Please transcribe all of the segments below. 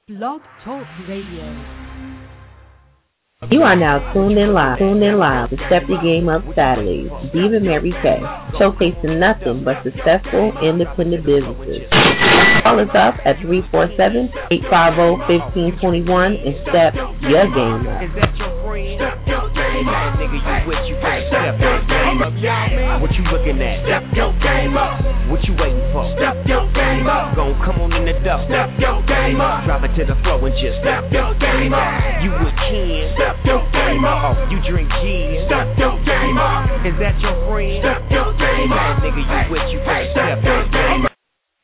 Blog Talk Radio. You are now tuned in live to Step Your Game Up Saturdays. Diva Mary Kay, showcasing nothing but successful independent businesses. Call us up at 347-850-1521 and step your game up. Is that your friend? Nigga, you with you for step your game up. What you looking at? Step your game up. What you waiting for? Step your game up. Gon' come on in the door. Step your game up. Drop it to the floor and just step your game up. You with Ken? Step your game up. Oh, you drink gin? Step your game up. Is that your friend? Step your game up. Nigga, you with you for step your game up.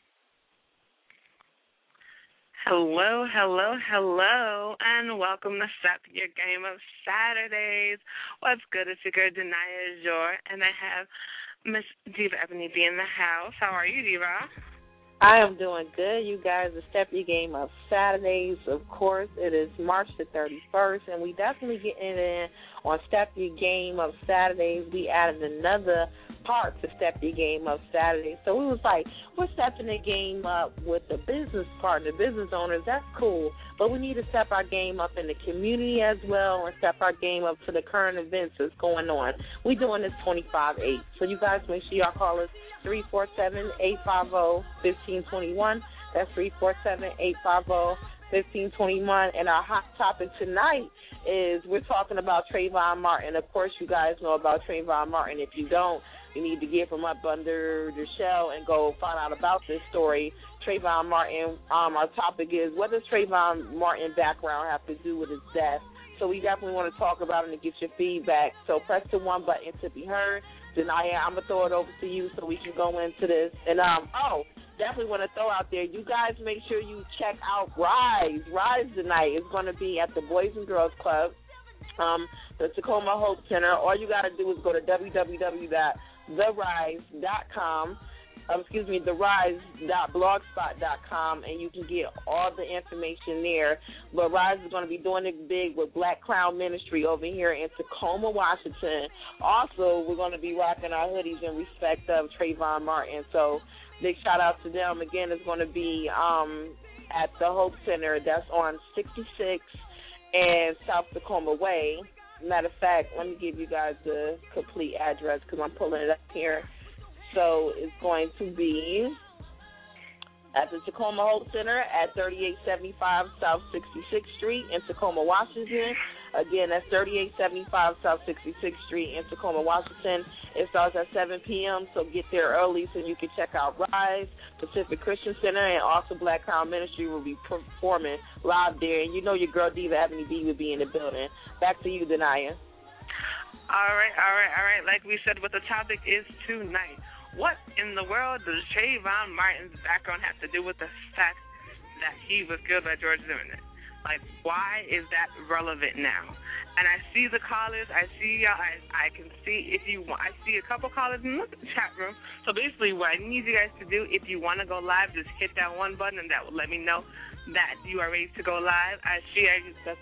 Hello, and welcome to Step Your Game Up Saturdays. What's good? It's your girl, Denaya Jor, and I have Miss Diva Ebony B in the house. How are you, Diva? I am doing good. You guys are Step Your Game Up Saturdays. Of course, it is March the 31st, and we definitely getting in on Step Your Game Up Saturdays. We added another part to Step Your Game Up Saturday. So we was like, we're stepping the game up with the business partner, business owners. That's cool. But we need to step our game up in the community as well and step our game up to the current events that's going on. We're doing this 25/8. So you guys make sure y'all call us 347-850-1521. That's 347-850-1521. And our hot topic tonight is we're talking about Trayvon Martin. Of course, you guys know about Trayvon Martin. If you don't, you need to get from up under the shell and go find out about this story. Trayvon Martin, our topic is, what does Trayvon Martin background have to do with his death? So we definitely want to talk about it and get your feedback. So press the one button to be heard. Denaya, I'm going to throw it over to you so we can go into this. And, definitely want to throw out there, you guys make sure you check out Rise. Rise tonight is going to be at the Boys and Girls Club, the Tacoma Hope Center. All you got to do is go to www.therise.com. therise.blogspot.com, and you can get all the information there. But Rise is going to be doing it big with Black Crown Ministry over here in Tacoma, Washington. Also, we're going to be rocking our hoodies in respect of Trayvon Martin. So big shout out to them. Again, it's going to be at the Hope Center. That's on 66 and South Tacoma Way. Matter of fact, let me give you guys the complete address because I'm pulling it up here. So it's going to be at the Tacoma Hope Center at 3875 South 66th Street in Tacoma, Washington. Again, that's 3875 South 66th Street in Tacoma, Washington. It starts at 7 p.m., so get there early so you can check out Rise, Pacific Christian Center, and also Black Crown Ministry will be performing live there. And you know your girl Diva Ebony B will be in the building. Back to you, Denaya. All right. Like we said, what the topic is tonight. What in the world does Trayvon Martin's background have to do with the fact that he was killed by George Zimmerman? Like, why is that relevant now? And I see the callers. I see y'all. I can see if you want. I see a couple callers in the chat room. So basically what I need you guys to do, if you want to go live, just hit that one button, and that will let me know that you are ready to go live. I see that's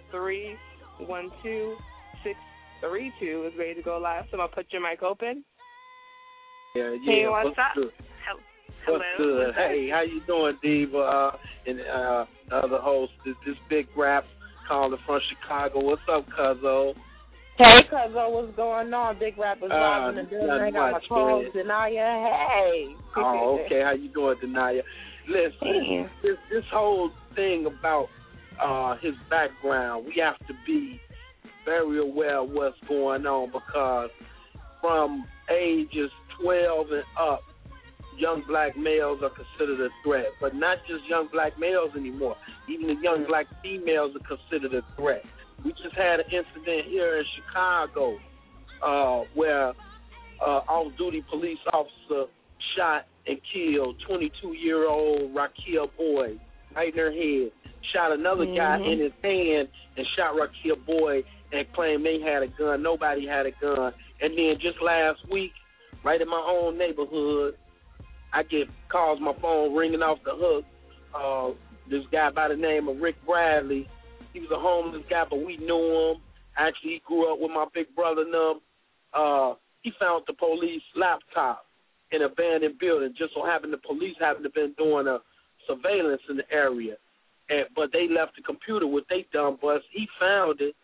312-632 is ready to go live. So I'm going to put your mic open. Yeah. Hey, what's up? Good? Hello. What's good? Hey, how you doing, Diva? And the other host, this big rap calling from Chicago. What's up, Cuzzo? Hey, Cuzzo, what's going on? Big rappers live in the building. I got my calls, Denaya. Hey. Oh, okay. How you doing, Denaya? Listen, this whole thing about his background, we have to be very aware of what's going on because from ages 12 and up, young black males are considered a threat, but not just young black males anymore. Even the young black females are considered a threat. We just had an incident here in Chicago where off-duty police officer shot and killed 22-year-old Raquel Boyd right in her head. Shot another guy in his hand and shot Raquel Boyd and claimed they had a gun. Nobody had a gun. And then just last week, right in my own neighborhood, I get calls, my phone ringing off the hook. This guy by the name of Rick Bradley, he was a homeless guy, but we knew him. Actually, he grew up with my big brother and them. He found the police laptop in an abandoned building. Just so happened the police happened to have been doing a surveillance in the area. but they left the computer with they dumb bust. He found it.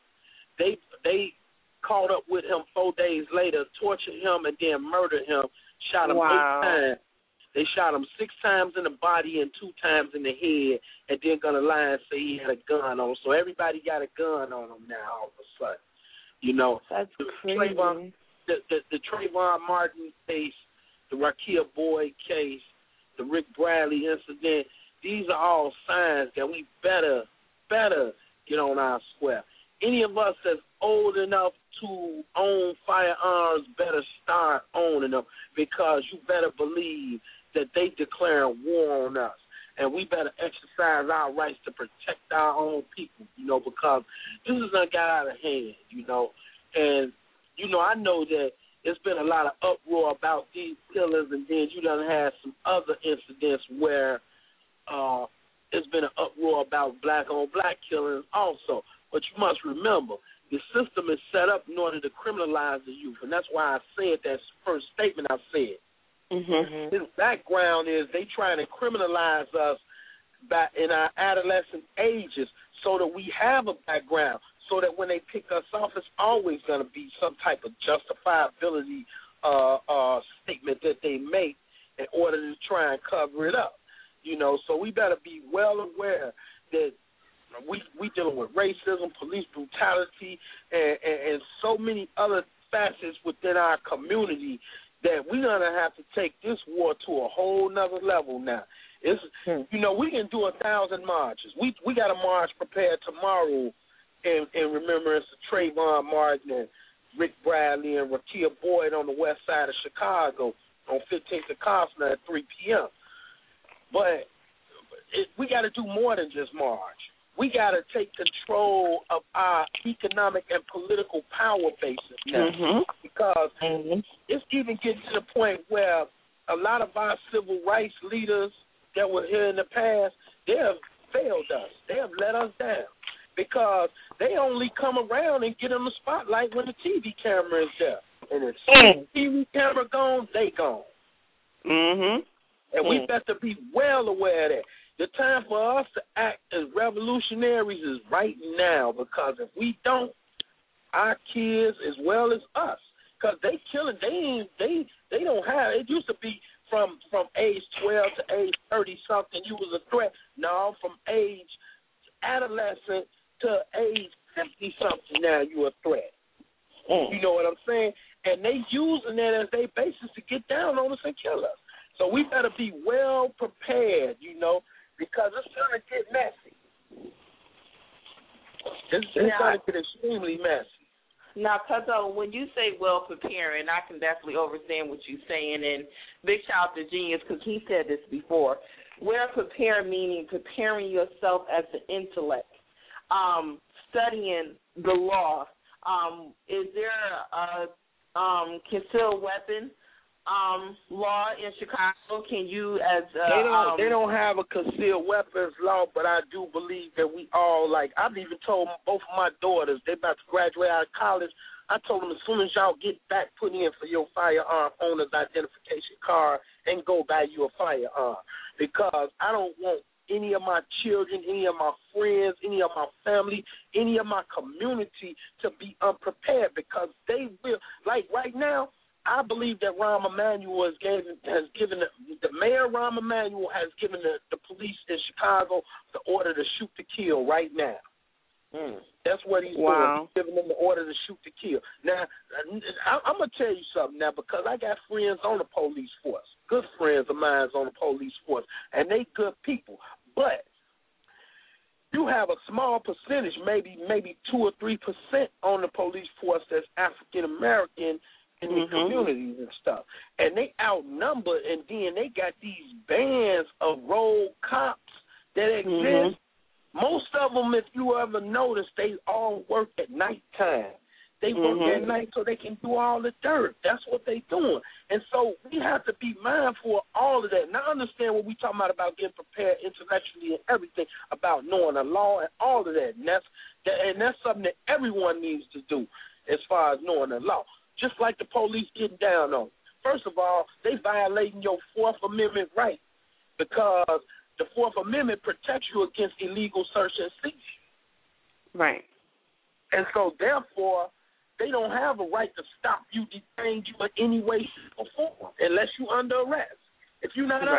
They caught up with him 4 days later, tortured him, and then murdered him. Shot him 8 times. They shot him 6 times in the body and 2 times in the head, and then gonna lie and say he had a gun on him. So everybody got a gun on him now all of a sudden. You know, that's crazy. The Trayvon Martin case, the Rakia Boyd case, the Rick Bradley incident, these are all signs that we better get on our square. Any of us that's old enough to own firearms better start owning them, because you better believe that they declaring war on us. And we better exercise our rights to protect our own people, you know, because this has got out of hand, you know. And, you know, I know that there's been a lot of uproar about these killings, and then you done had some other incidents where there's been an uproar about black-on-black killings also. But you must remember, the system is set up in order to criminalize the youth, and that's why I said that first statement I said. Mm-hmm. His background is they trying to criminalize us back in our adolescent ages so that we have a background, so that when they pick us off, it's always going to be some type of justifiability statement that they make in order to try and cover it up. You know, so we better be well aware that we dealing with racism, police brutality, and so many other facets within our community that we're going to have to take this war to a whole nother level now. You know, we can do 1,000 marches. We got a march prepared tomorrow in remembrance of Trayvon Martin and Rick Bradley and Rakia Boyd on the west side of Chicago on 15th and Costner at 3 p.m. But we got to do more than just march. We got to take control of our economic and political power bases now, because it's even getting to the point where a lot of our civil rights leaders that were here in the past, they have failed us. They have let us down, because they only come around and get in the spotlight when the TV camera is there. And if the TV camera gone, they gone. And we better be well aware of that. The time for us to act as revolutionaries is right now, because if we don't, our kids as well as us, because they killing, they don't have, it used to be from age 12 to age 30-something, you was a threat. No, from age adolescent to age 50-something, now you a threat. You know what I'm saying? And they using that as their basis to get down on us and kill us. So we better be well prepared, you know, because it's going to get messy. It's going to get extremely messy. Now, Cuzzo, when you say well preparing, I can definitely understand what you're saying, and big shout out to Genius, because he said this before. Well prepared meaning preparing yourself as the intellect, studying the law. Is there a concealed weapon law in Chicago? Can you, as they don't have a concealed weapons law, but I do believe that we all, like, I've even told both of my daughters, they about to graduate out of college. I told them, as soon as y'all get back, put in for your firearm owner's identification card and go buy you a firearm, because I don't want any of my children, any of my friends, any of my family, any of my community to be unprepared, because they will, like right now, I believe that Rahm Emanuel has given the mayor, Rahm Emanuel, has given the police in Chicago the order to shoot to kill right now. That's what he's doing. He's giving them the order to shoot to kill. Now, I'm going to tell you something now, because I got friends on the police force, good friends of mine on the police force, and they good people. But you have a small percentage, maybe 2 or 3% on the police force that's African American in the communities and stuff. And they outnumber, and then they got these bands of rogue cops that exist. Most of them, if you ever notice, they all work at nighttime. They work at night so they can do all the dirt. That's what they doing. And so we have to be mindful of all of that. And I understand what we're talking about getting prepared intellectually and everything, about knowing the law and all of that. And that's something that everyone needs to do as far as knowing the law. Just like the police getting down on. First of all, they violating your Fourth Amendment right, because the Fourth Amendment protects you against illegal search and seizure. Right. And so, therefore, they don't have a right to stop you, detain you in any way, shape, or form, unless you're under arrest. If you're not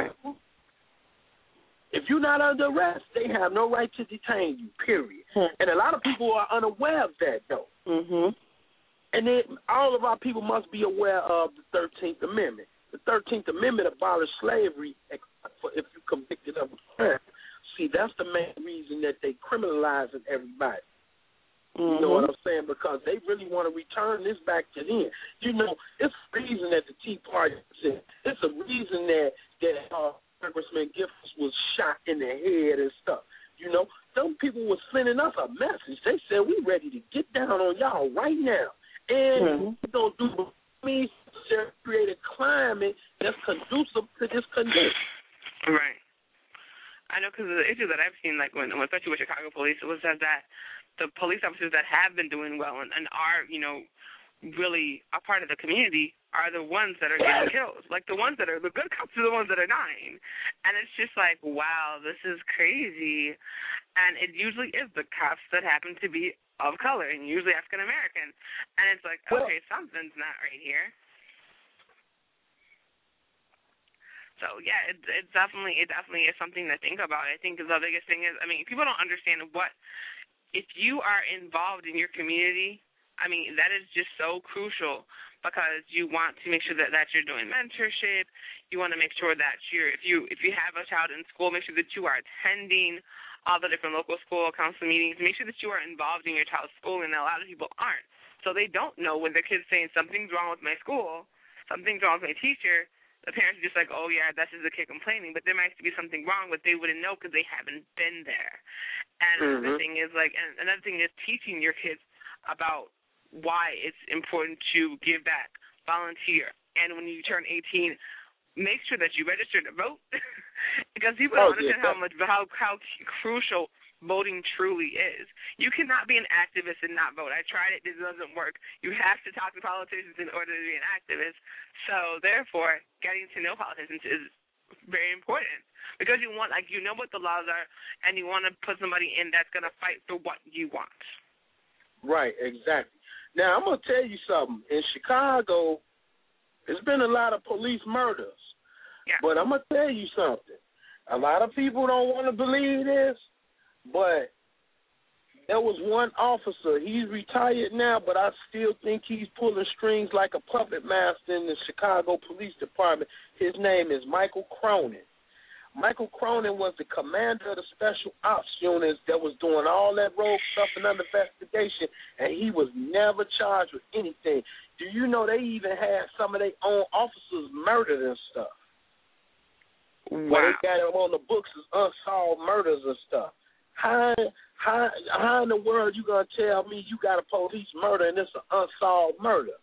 under arrest, they have no right to detain you, period. And a lot of people are unaware of that, though. Mhm. And then all of our people must be aware of the 13th Amendment. The 13th Amendment abolished slavery except for if you're convicted of a crime. See, that's the main reason that they criminalizing everybody. You know what I'm saying? Because they really want to return this back to them. You know, it's a reason that the Tea Party said. It's a reason that Congressman Giffords was shot in the head and stuff. You know, some people were sending us a message. They said, we ready to get down on y'all right now. And we don't do means to create a climate that's conducive to this condition. Right. I know, because the issue that I've seen, like when especially with Chicago police, was that the police officers that have been doing well and are, you know, really a part of the community are the ones that are getting killed. Like the ones that are the good cops are the ones that are dying. And it's just like, wow, this is crazy. And it usually is the cops that happen to be of color and usually African American. And it's like, okay, something's not right here. So yeah, it definitely is something to think about. I think the biggest thing is, I mean, people don't understand if you are involved in your community, I mean, that is just so crucial because you want to make sure that you're doing mentorship. You want to make sure that if you have a child in school, make sure that you are attending all the different local school council meetings. Make sure that you are involved in your child's school, and a lot of people aren't. So they don't know when their kid's saying something's wrong with my school, something's wrong with my teacher. The parents are just like, oh, yeah, that's just the kid complaining. But there might be something wrong, but they wouldn't know because they haven't been there. And the thing is, like, and another thing is teaching your kids about why it's important to give back, volunteer. And when you turn 18, make sure that you register to vote because people don't understand how crucial voting truly is. You cannot be an activist and not vote. I tried it. It doesn't work. You have to talk to politicians in order to be an activist. So, therefore, getting to know politicians is very important because you want, like, you know what the laws are and you want to put somebody in that's going to fight for what you want. Right, exactly. Now, I'm going to tell you something. In Chicago, there's been a lot of police murders. Yeah. But I'm going to tell you something. A lot of people don't want to believe this, but there was one officer. He's retired now, but I still think he's pulling strings like a puppet master in the Chicago Police Department. His name is Michael Cronin. Michael Cronin was the commander of the Special Ops units that was doing all that rogue stuff and under investigation, and he was never charged with anything. Do you know they even had some of their own officers murdered and stuff? Wow. Well, they got them on the books as unsolved murders and stuff. How in the world you gonna tell me you got a police murder and it's an unsolved murder?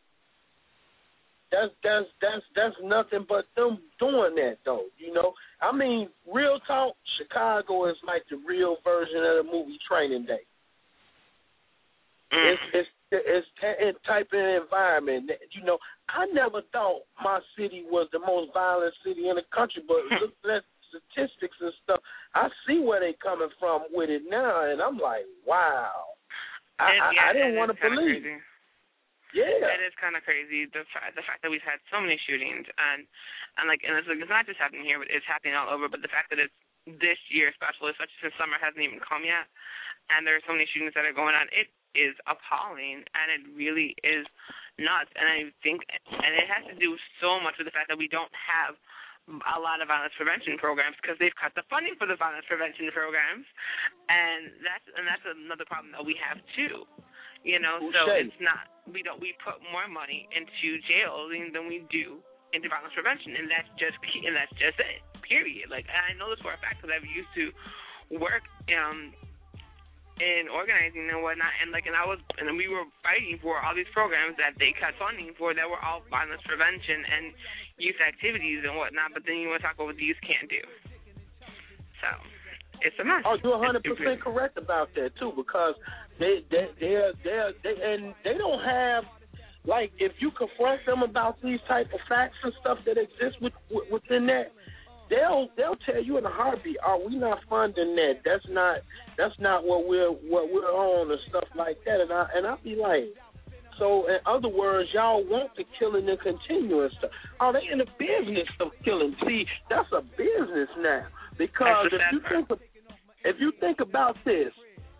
That's nothing but them doing that though. You know, I mean, real talk. Chicago is like the real version of the movie Training Day. It's that type of environment. You know, I never thought my city was the most violent city in the country, but look at statistics and stuff. I see where they coming from with it now, and I'm like, wow. I didn't want to believe. Crazy. Yeah, it is kind of crazy the fact that we've had so many shootings and it's not just happening here, but it's happening all over. But the fact that it's this year, especially since summer hasn't even come yet, and there are so many shootings that are going on, it is appalling, and it really is nuts. And I think, and it has to do so much with the fact that we don't have a lot of violence prevention programs because they've cut the funding for the violence prevention programs, and that's another problem that we have too. You know, so it's not we put more money into jails than we do into violence prevention, and that's just it. Period. Like, and I know this for a fact because I've used to work in organizing and whatnot, and we were fighting for all these programs that they cut funding for that were all violence prevention and youth activities and whatnot. But then you want to talk about what the youth can't do. So it's a mess. Oh, you're 100% correct about that too, because they don't have, like, if you confront them about these type of facts and stuff that exist within that, they'll tell you in a heartbeat, "Oh, we not funding that. That's not what we're on," and stuff like that. And I'll be like, so in other words, y'all want the killing to continue and stuff. Oh, they in the business of killing. See, that's a business now. Because if you think about this,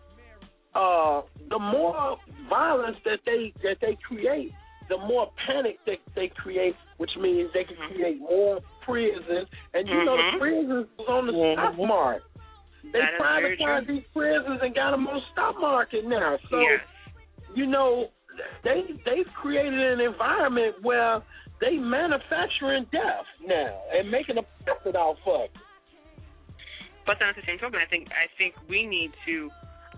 the more violence that they create, the more panic that they create, which means they can create more prisons. And you know the prisons was on the stock market. They privatized these prisons and got them on the stock market now. So, you know, they've created an environment where they manufacturing death now and making a profit off of it. But then at the same token, I think we need to,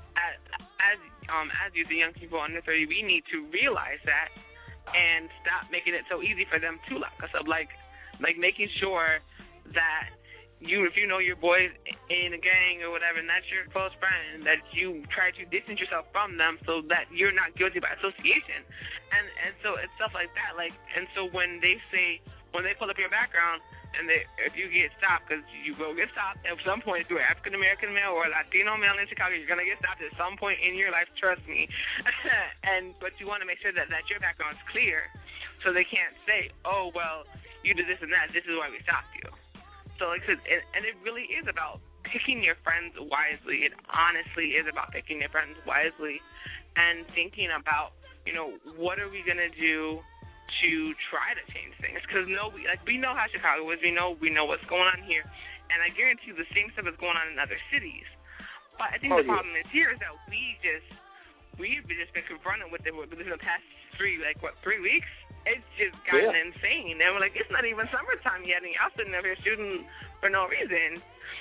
as youth and young people under 30, we need to realize that and stop making it so easy for them to lock us up. Like making sure that if you know your boy's in a gang or whatever, and that's your close friend, that you try to distance yourself from them so that you're not guilty by association. And so it's stuff like that. And so when they pull up your background, and if you get stopped, because you will get stopped at some point, if you're an African-American male or a Latino male in Chicago, you're going to get stopped at some point in your life, trust me. But you want to make sure that your background's clear so they can't say, oh, well, you did this and that, this is why we stopped you. So like I said, and it really is about picking your friends wisely. It honestly is about picking your friends wisely and thinking about, what are we going to do to try to change things, because we know how Chicago is, we know what's going on here, and I guarantee you the same stuff is going on in other cities. But I think the problem is here is that we've just been confronted with it within the past 3 weeks. It's just gotten insane, and we're like, it's not even summertime yet, and y'all sitting up here shooting for no reason,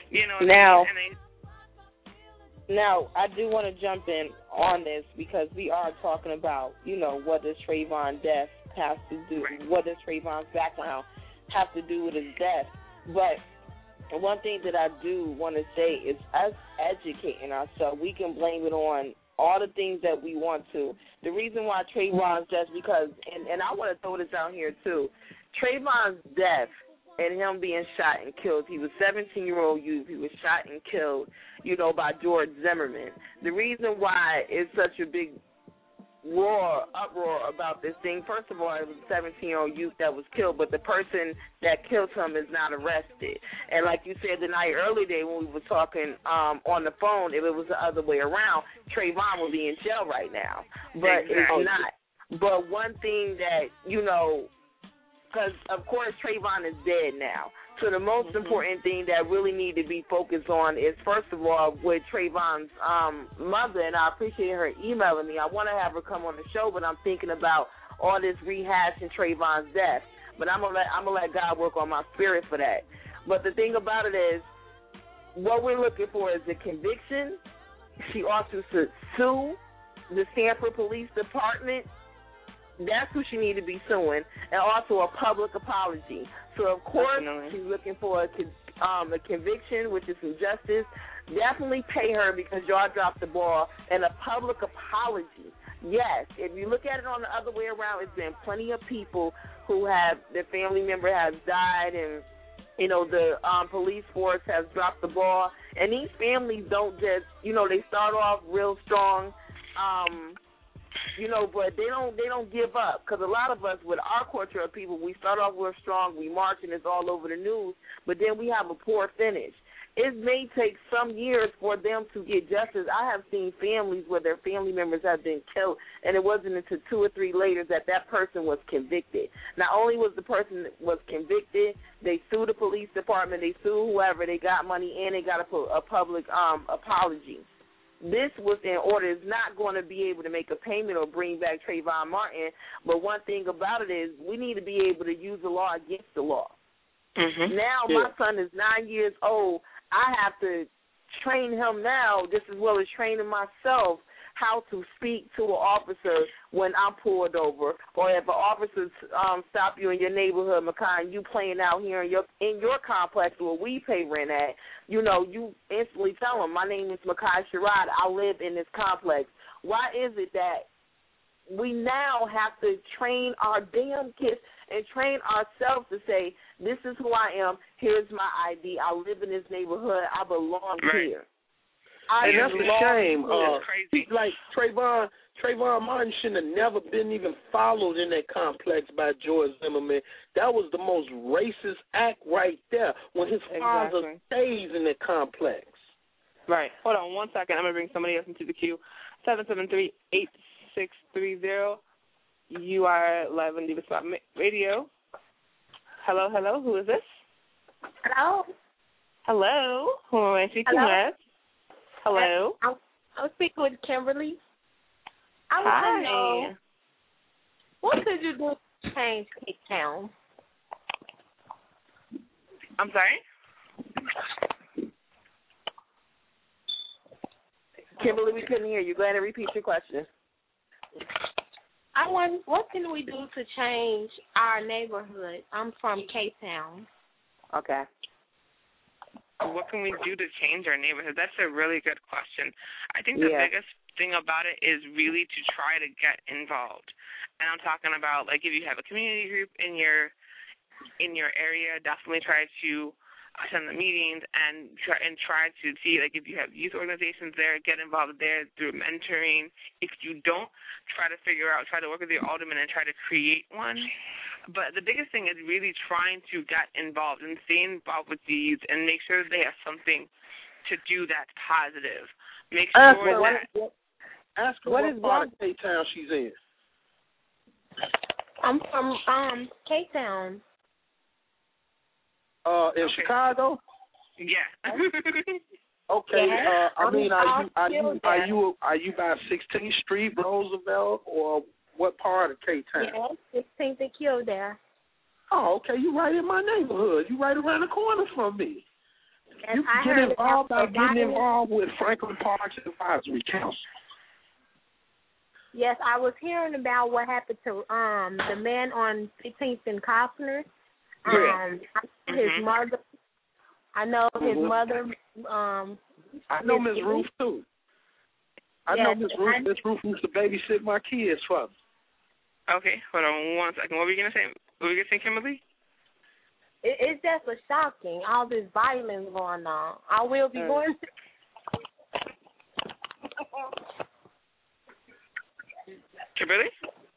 Now, I do want to jump in on this because we are talking about, what does Trayvon death have to do? Right. What does Trayvon's background have to do with his death? But one thing that I do want to say is us educating ourselves. We can blame it on all the things that we want to. The reason why Trayvon's death, because, and I want to throw this out here too, Trayvon's death and him being shot and killed, he was a 17-year-old youth. He was shot and killed, by George Zimmerman. The reason why it's such a big uproar about this thing, first of all, it was a 17-year-old youth that was killed, but the person that killed him is not arrested. And like you said the night earlier day when we were talking on the phone, if it was the other way around, Trayvon would be in jail right now. But it's not. But one thing that, because, of course, Trayvon is dead now. So the most important thing that really need to be focused on is, first of all, with Trayvon's mother, and I appreciate her emailing me. I want to have her come on the show, but I'm thinking about all this rehashing Trayvon's death. But I'm gonna let God work on my spirit for that. But the thing about it is, what we're looking for is a conviction. She also should sue the Sanford Police Department. That's who she need to be suing, and also a public apology. So, of course, she's looking for a conviction, which is some justice. Definitely pay her because y'all dropped the ball, and a public apology. Yes, if you look at it on the other way around, it's been plenty of people who have, their family member has died, and, the police force has dropped the ball. And these families don't just, they start off real strong, but they don't give up, because a lot of us, with our culture of people, we start off real strong, we march, and it's all over the news, but then we have a poor finish. It may take some years for them to get justice. I have seen families where their family members have been killed, and it wasn't until 2 or 3 later that person was convicted. Not only was the person was convicted, they sued the police department, they sued whoever, they got money, and they got a public apology. This was in order. It's not going to be able to make a payment or bring back Trayvon Martin, but one thing about it is we need to be able to use the law against the law. Now my son is 9 years old. I have to train him now just as well as training myself how to speak to an officer when I'm pulled over, or if an officer stop you in your neighborhood, Makai, and you playing out here in your complex where we pay rent at, you instantly tell them, my name is Makai Sherrod, I live in this complex. Why is it that we now have to train our damn kids and train ourselves to say, this is who I am, here's my ID, I live in this neighborhood, I belong here. And that's a shame. Crazy. Like Trayvon Martin shouldn't have never been even followed in that complex by George Zimmerman. That was the most racist act right there when his father stays in that complex. Right. Hold on 1 second. I'm going to bring somebody else into the queue. 773-8630. You are live on Diva Spot Radio. Hello. Who is this? Hello. Who am I speaking with? Hello. I'm speaking with Kimberly. I Hi. want to know, what could you do to change Cape Town? I'm sorry? Kimberly, we couldn't hear you. Go ahead and repeat your question. What can we do to change our neighborhood? I'm from Cape Town. Okay. What can we do to change our neighborhood? That's a really good question. I think the biggest thing about it is really to try to get involved. And I'm talking about, like, if you have a community group in your area, definitely try to attend the meetings and try to see, like, if you have youth organizations there, get involved there through mentoring. If you don't, try to work with your alderman and try to create one. But the biggest thing is really trying to get involved and stay involved with the youth and make sure they have something to do that's positive. Make sure Ask her what part of Cape Town she's in. I'm from Cape Town. In Chicago? Yeah. Okay. Yeah. Are you by 16th Street, Roosevelt, or what part of Cape Town? Yeah, 16th and Kildare. Oh, okay. You right in my neighborhood. You right around the corner from me. And you get involved by getting involved with Franklin Park's Advisory Council. Yes, I was hearing about what happened to the man on 15th and Costner. His mother. I know his mother. I know Ms. Ruth too. I know Ms. Ruth. Ms. Ruth used to babysit my kids for me. Okay, hold on 1 second. What were you gonna say? Kimberly? It's just shocking, all this violence going on. I will be going to. Kimberly?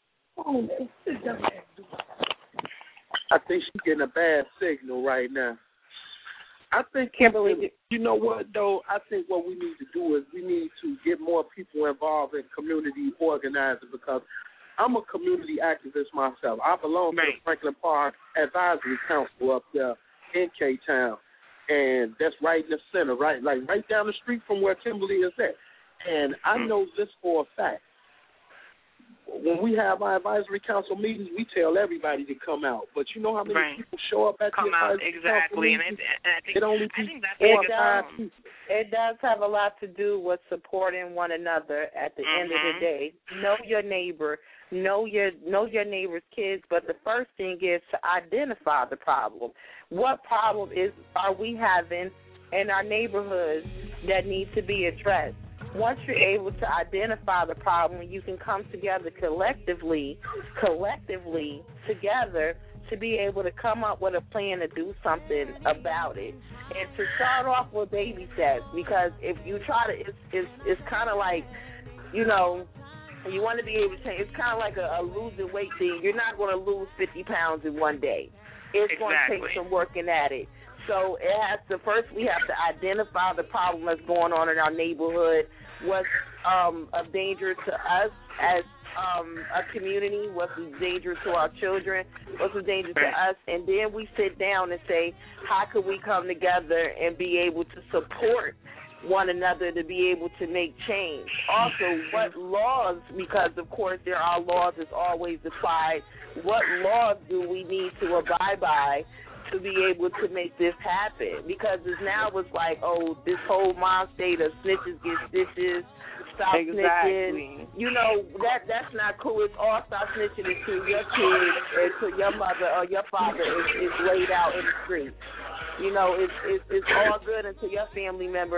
I think she's getting a bad signal right now. I think, Kimberly, you know what, though? I think what we need to do is we need to get more people involved in community organizing, because I'm a community activist myself. I belong to the Franklin Park Advisory Council up there in K-Town, and that's right in the center, right down the street from where Kimberly is at. And I know this for a fact. When we have our advisory council meetings, we tell everybody to come out. But you know how many people show up at the advisory council meetings? And I think that's it does have a lot to do with supporting one another at the end of the day. Know your neighbor, know your neighbor's kids, but the first thing is to identify the problem. What problem are we having in our neighborhoods that needs to be addressed? Once you're able to identify the problem, you can come together collectively together to be able to come up with a plan to do something about it. And to start off with baby steps, because if you try to, it's kind of like, you know, you want to be able to change. It's kind of like a losing weight thing. You're not going to lose 50 pounds in one day. It's going to take some working at it. So first we have to identify the problem that's going on in our neighborhood, what's of danger to us as a community, what's a danger to our children, what's a danger to us, and then we sit down and say, how can we come together and be able to support one another to be able to make change. Also, what laws, because of course there are laws that's always applied, what laws do we need to abide by to be able to make this happen? Because now it's like, oh, this whole mind state of snitches get stitches, stop snitching. You know, that's not cool. It's all stop snitching until your kids and to your mother or your father is laid out in the street. You know, it's all good until your family member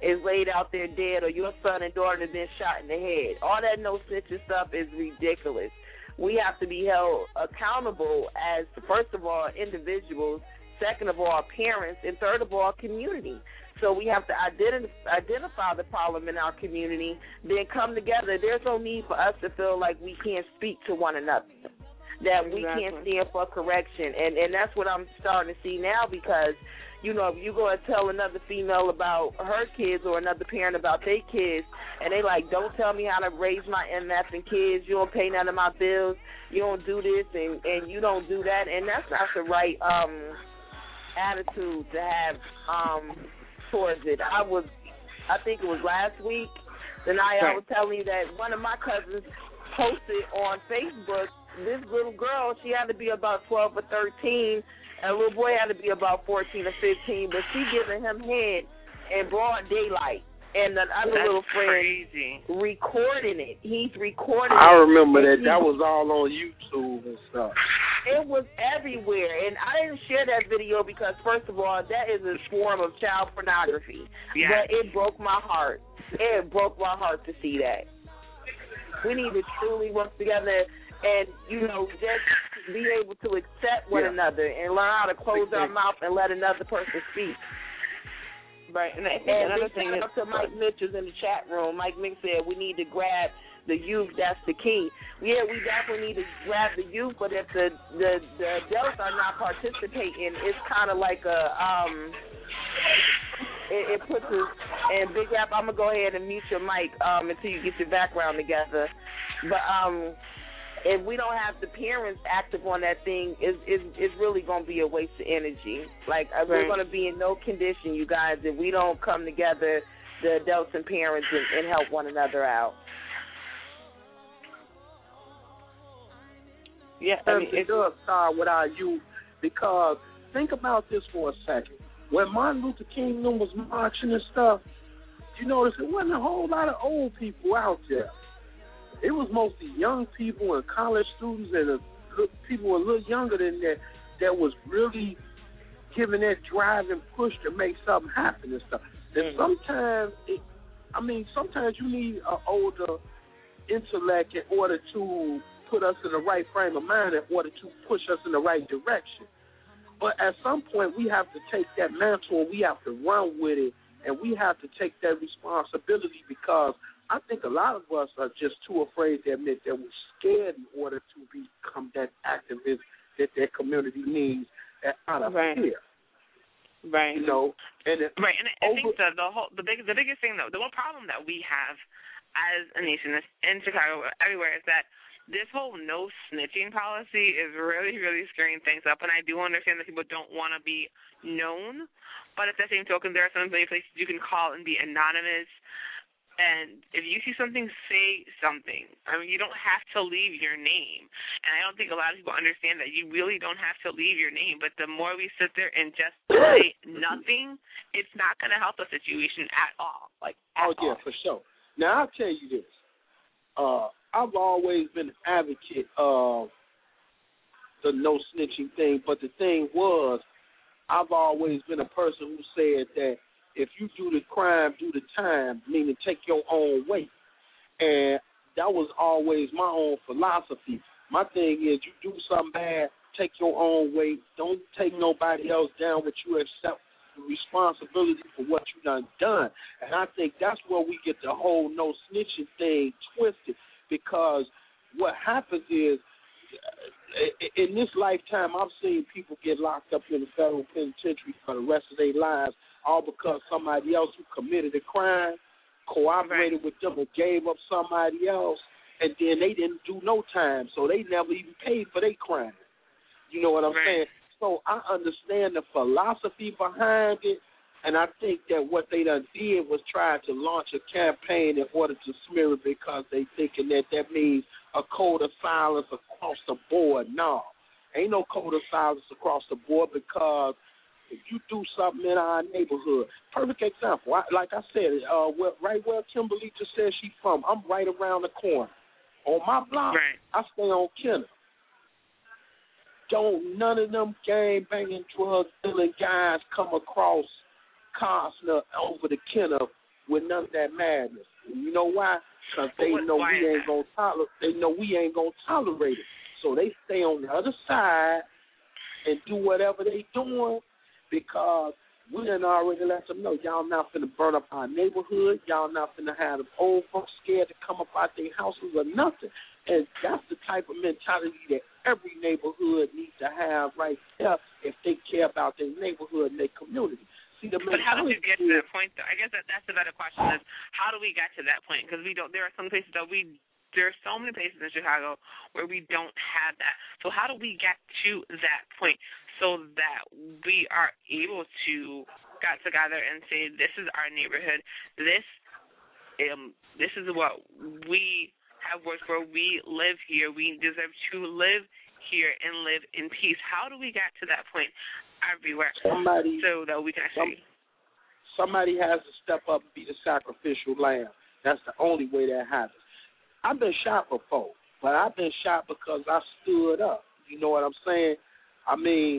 is laid out there dead, or your son and daughter have been shot in the head. All that no snitching stuff is ridiculous. We have to be held accountable as, first of all, individuals, second of all, parents, and third of all, community. So we have to identify the problem in our community, then come together. There's no need for us to feel like we can't speak to one another, that we can't stand for correction. And that's what I'm starting to see now, because, you know, if you go and tell another female about her kids or another parent about their kids, and they like, don't tell me how to raise my MF and kids, you don't pay none of my bills, you don't do this, and you don't do that, and that's not the right attitude to have towards it. I think it was last week, Denaya, I was telling you that one of my cousins posted on Facebook, this little girl, she had to be about 12 or 13, and a little boy had to be about 14 or 15, but she giving him head in broad daylight. And the other little friend recording it. He's recording it. I remember that. That was all on YouTube and stuff. It was everywhere. And I didn't share that video because, first of all, that is a form of child pornography. Yeah. But it broke my heart. It broke my heart to see that. We need to truly work together and, you know, just be able to accept one another and learn how to close our mouth and let another person speak. Right, and I think another thing is to Mike Mitchell's in the chat room. Mike Mitchell said we need to grab the youth. That's the key. Yeah, we definitely need to grab the youth, but if the adults are not participating, it's kind of like a it puts us. And Big Rap, I'm gonna go ahead and mute your mic until you get your background together. But if we don't have the parents active on that thing, it's really going to be a waste of energy. Like, we're going to be in no condition, you guys, if we don't come together, the adults and parents, and help one another out. Yeah, I mean, it does start with our youth, because think about this for a second. When Martin Luther King was marching and stuff, you notice there wasn't a whole lot of old people out there. It was mostly young people and college students and people a little younger than that was really giving that drive and push to make something happen and stuff. And sometimes you need an older intellect in order to put us in the right frame of mind, in order to push us in the right direction. But at some point, we have to take that mantle and we have to run with it, and we have to take that responsibility, because I think a lot of us are just too afraid to admit that we're scared in order to become that activist that their community needs out of fear. Right. You know, and I think the biggest thing, though, the one problem that we have as a nation in Chicago, everywhere, is that this whole no snitching policy is really, really stirring things up. And I do understand that people don't want to be known, but at the same token, there are so many places you can call and be anonymous. And if you see something, say something. I mean, you don't have to leave your name. And I don't think a lot of people understand that you really don't have to leave your name. But the more we sit there and just say nothing, it's not going to help the situation at all. Yeah, for sure. Now, I'll tell you this. I've always been an advocate of the no snitching thing. But the thing was, I've always been a person who said that if you do the crime, do the time, meaning take your own way. And that was always my own philosophy. My thing is, you do something bad, take your own way. Don't take nobody else down, but you accept the responsibility for what you done. And I think that's where we get the whole no snitching thing twisted, because what happens is, in this lifetime, I've seen people get locked up in the federal penitentiary for the rest of their lives, all because somebody else who committed a crime cooperated with them or gave up somebody else, and then they didn't do no time, so they never even paid for their crime. You know what I'm saying? So I understand the philosophy behind it, and I think that what they done did was try to launch a campaign in order to smear it, because they thinking that means a code of silence across the board. No, ain't no code of silence across the board, because if you do something in our neighborhood, perfect example, like I said, right where Kimberly just said she's from, I'm right around the corner. On my block, I stay on Kenner. Don't none of them gang-banging, drug-dealing guys come across Costner over the Kenner with none of that madness. You know why? Because they know we ain't gonna tolerate. They know we ain't gonna tolerate it. So they stay on the other side and do whatever they doing because we done already let them know y'all not finna burn up our neighborhood. Y'all not finna have the old folks scared to come up out their houses or nothing. And that's the type of mentality that every neighborhood needs to have right there if they care about their neighborhood and their community. See, but how did you get to that point, though? I guess that's the better question is, how do we get to that point? Because there are some places that there are so many places in Chicago where we don't have that. So how do we get to that point so that we are able to get together and say, this is our neighborhood, this is what we have worked for, we live here, we deserve to live here and live in peace. How do we get to that point everywhere so that we can actually... Somebody has to step up and be the sacrificial lamb. That's the only way that happens. I've been shot before, but I've been shot because I stood up. You know what I'm saying? I mean,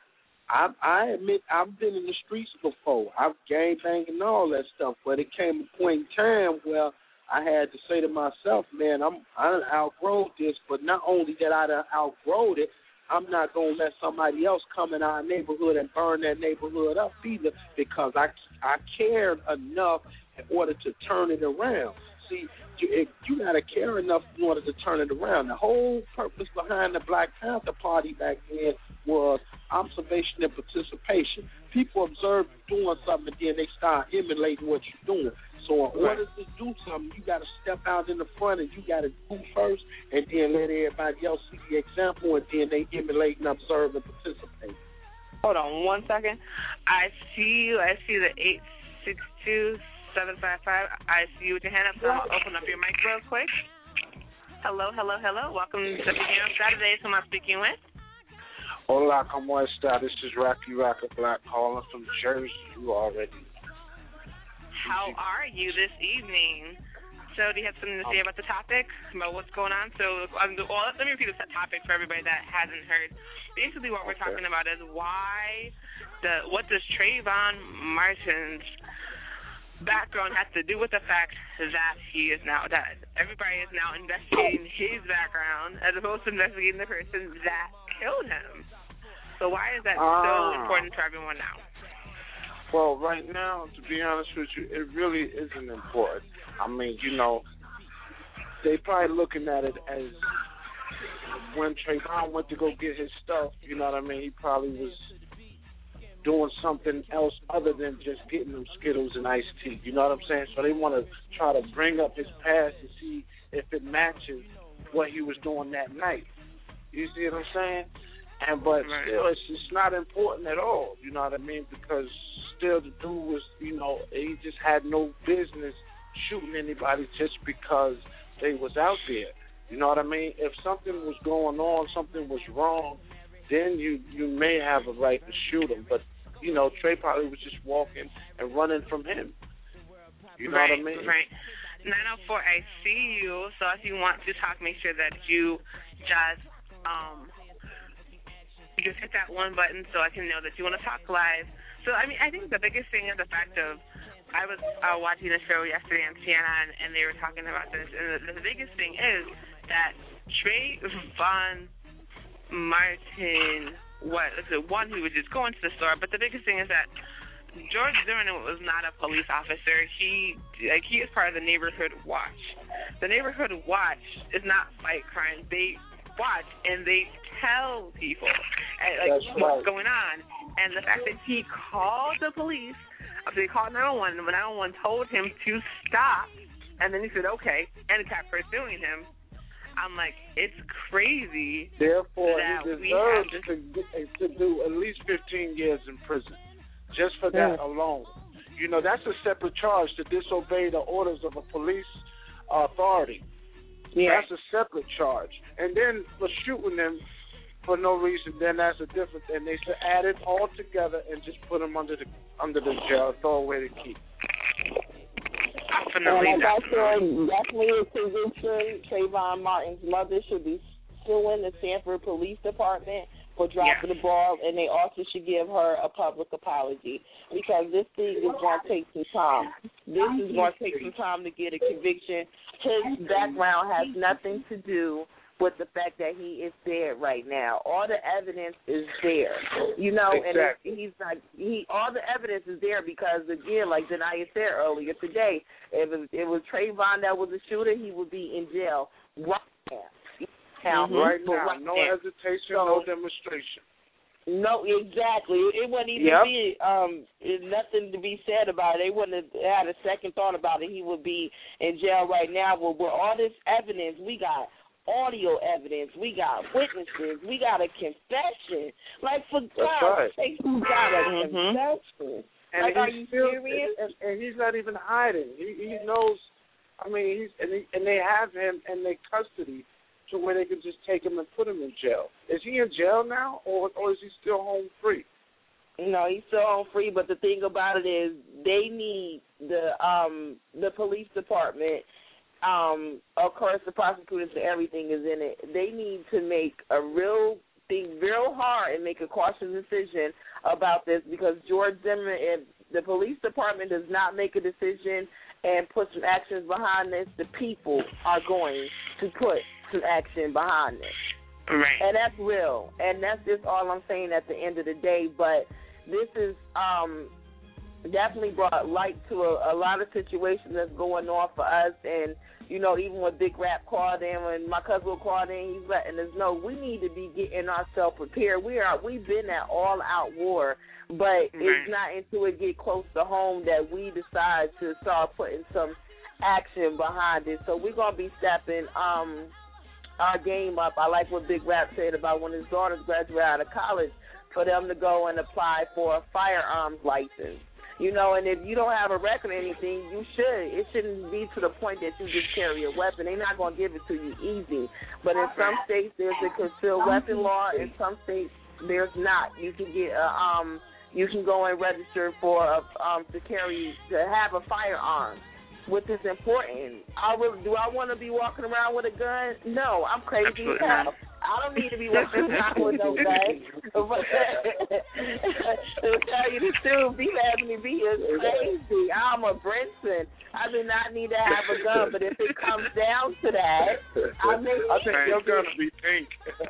I admit I've been in the streets before. I've gangbanged and all that stuff, but it came a point in time where I had to say to myself, man, I done outgrown this, but not only that I done outgrown it, I'm not going to let somebody else come in our neighborhood and burn that neighborhood up either because I cared enough in order to turn it around. See, you got to care enough in order to turn it around. The whole purpose behind the Black Panther Party back then was observation and participation. People observe you doing something, and then they start emulating what you're doing. So in order to do something, you got to step out in the front, and you got to do first, and then let everybody else see the example, and then they emulate and observe and participate. Hold on 1 second. I see you. I see the 862-755. I see you with your hand up, so I'm going to open up your mic real quick. Hello. Welcome to Beginning on Saturday. Who am I speaking with? Hola, ¿cómo está? This is Rocky Rocker Black calling from Jersey. You already. How are you this evening? So do you have something to say about the topic, about what's going on? So let me repeat the topic for everybody that hasn't heard. Basically what we're talking about is what does Trayvon Martin's background has to do with the fact that he is now dead. Everybody is now investigating his background as opposed to investigating the person that killed him. So why is that so important to everyone now? Well, right now, to be honest with you, it really isn't important. I mean, they probably looking at it as when Trayvon went to go get his stuff, you know what I mean, he probably was doing something else other than just getting them Skittles and iced tea, you know what I'm saying? So they want to try to bring up his past to see if it matches what he was doing that night. You see what I'm saying? But still, it's not important at all, you know what I mean, because still the dude was, he just had no business shooting anybody just because they was out there. You know what I mean? If something was going on, something was wrong, then you may have a right to shoot him. But, Trey probably was just walking and running from him. You know what I mean? Right. 904, I see you. So if you want to talk, make sure that you just hit that one button so I can know that you want to talk live. So, I mean, I think the biggest thing is the fact of I was watching a show yesterday on CNN, and they were talking about this, and the biggest thing is that Trayvon Martin, one, he was just going to the store, but the biggest thing is that George Zimmerman was not a police officer. He is part of the Neighborhood Watch. The Neighborhood Watch is not fight crime. They watch and they tell people what's going on. And the fact that he called the police, he called 911, and 911 told him to stop, and then he said, okay, and kept pursuing him. I'm like, it's crazy. Therefore, he deserves to do at least 15 years in prison, just for that alone. That's a separate charge to disobey the orders of a police authority. Yeah. That's a separate charge. And then for shooting them for no reason, then that's a different thing. They should add it all together and just put them under the jail, throw away the key. Definitely his position. Trayvon Martin's mother should be suing the Sanford Police Department for dropping the ball, and they also should give her a public apology because this thing is going to take some time. This is going to take some time to get a conviction. His background has nothing to do with the fact that he is dead right now. All the evidence is there, you know, exactly. And he's not. All the evidence is there because, again, like Denaya said earlier today, if it was Trayvon that was the shooter, he would be in jail right now. Right now, no hesitation, no demonstration. No, exactly. It wouldn't even be nothing to be said about it. They wouldn't have had a second thought about it. He would be in jail right now. Well, with all this evidence, we got audio evidence, we got witnesses, we got a confession. Like, for God's sake, we got a confession. And like, are you serious? And he's not even hiding. He knows. I mean, and they have him in their custody, to where they can just take him and put him in jail. Is he in jail now, or is he still home free? No, he's still home free, but the thing about it is they need the police department, of course the prosecutors and everything is in it. They need to make think real hard and make a cautious decision about this because George Zimmerman, if the police department does not make a decision and put some actions behind this, the people are going to put some action behind this. Right. And that's real. And that's just all I'm saying at the end of the day. But this is definitely brought light to a lot of situations that's going on for us. And, you know, even when Big Rap called in, when my cousin called in, he's letting us know we need to be getting ourselves prepared. We've been at all-out war, but it's not until it get close to home that we decide to start putting some action behind it. So we're going to be stepping our game up. I like what Big Rap said about when his daughters graduate out of college, for them to go and apply for a firearms license. You know, and if you don't have a record or anything, you should. It shouldn't be to the point that you just carry a weapon. They're not going to give it to you easy. But in some states, there's a concealed weapon law. In some states, there's not. You can get you can go and register for to have a firearm, which is important. Do I want to be walking around with a gun? No, I'm crazy as hell. I don't need to be walking around with no gun. But to tell you the truth, these having me be is crazy. I'm a Brinson. I do not need to have a gun, but if it comes down to that, I think your gun will be pink.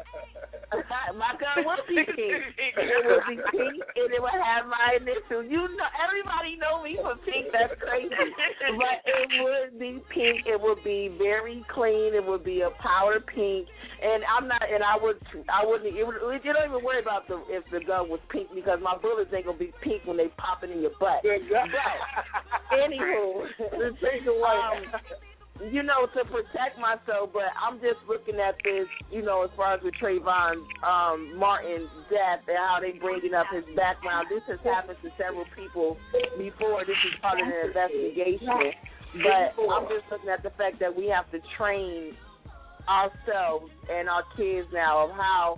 My gun will be pink. It will be pink, and it will have my initials. You know, everybody know me for pink. That's crazy. But it would be pink. It would be very clean. It would be a powder pink. And I wouldn't. You don't even worry about if the gun was pink because my bullets ain't gonna be pink when they popping in your butt. But anywho, you know, to protect myself. But I'm just looking at this, you know, as far as with Trayvon Martin's death and how they bringing up his background. This has happened to several people before. This is part of the investigation. But I'm just looking at the fact that we have to train ourselves and our kids now of how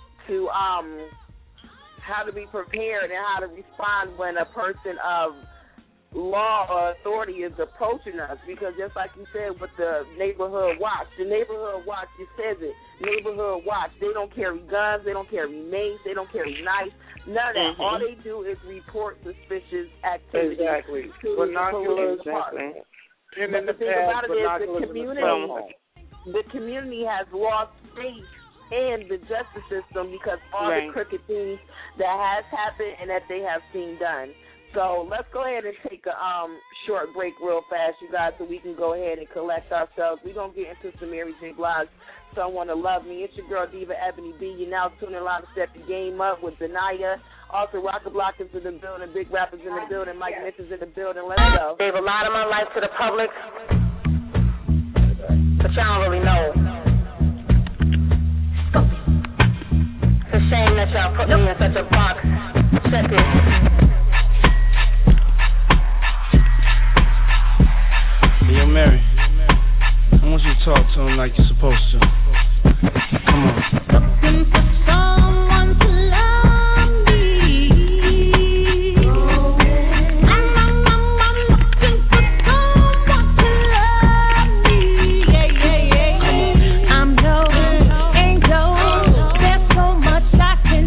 to be prepared and how to respond when a person of law or authority is approaching us. Because just like you said with the neighborhood watch just says it. Neighborhood watch. They don't carry guns. They don't carry mace. They don't carry knives. None of that. All they do is report suspicious activity. Exactly. To Binoculars. Exactly. But the thing about it is the community has lost faith in the justice system because all the crooked things that has happened and that they have seen done. So let's go ahead and take a short break real fast, you guys, so we can go ahead and collect ourselves. We're going to get into some Mary J. Blige, Someone to Love Me. It's your girl, Diva Ebony B. You're now tuning live to Step Your Game Up with Denaya. Also, Rocket Block is in the building, Big Rappers in the building, Mike Mitch is in the building. Let's go. Gave a lot of my life to the public, but y'all don't really know. It's a shame that y'all put me in such a box. Check it. Yo, Mary, I want you to talk to him like you're supposed to. Come on. Looking for someone to love me. I'm looking for someone to love me. Yeah. I'm no angel. There's so much I can